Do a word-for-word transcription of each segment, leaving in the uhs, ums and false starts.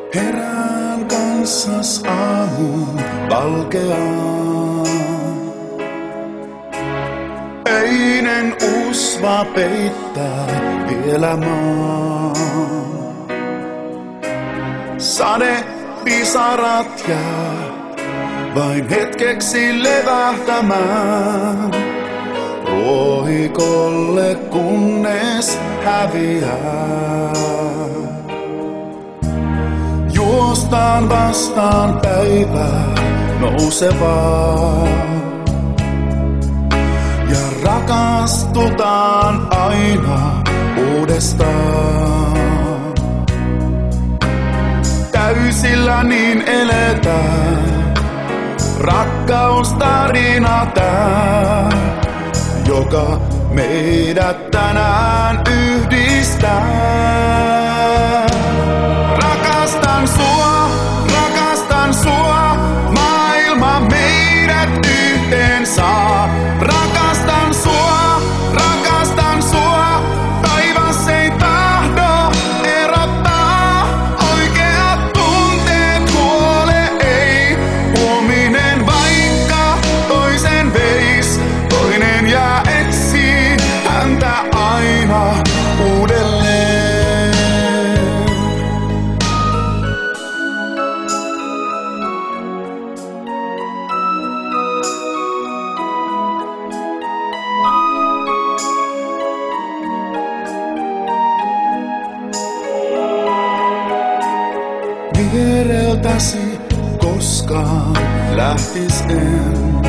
Herään kanssas aamuun valkeaa. Einen usva peittää vielä maan. Sade pisarat jää vain hetkeksi levähtämään. Ruohikolle kunnes häviää. Juostaan vastaan päivää nousevaa. Ja rakastutaan aina uudestaan. Täysillä niin eletään, rakkaustarina tää, joka meidät tänään yhdistää. Rakastan sua, rakastan sua, maailma meidät yhteen saa. Rakastan sua, rakastan sua, taivas ei tahdo erottaa. Oikeat tunteet huole ei, huominen vaikka toisen veis, toinen jää etsii häntä aina uudelleen. Viereltäsi koskaan lähtis en.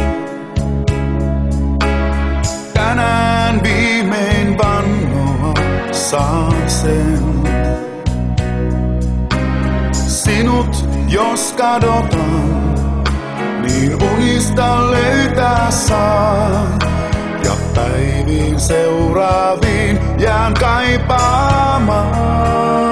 Tänään viimein vannoa saan sen. Sinut jos kadotan, niin unista löytää saan. Ja päiviin seuraaviin jään kaipaamaan.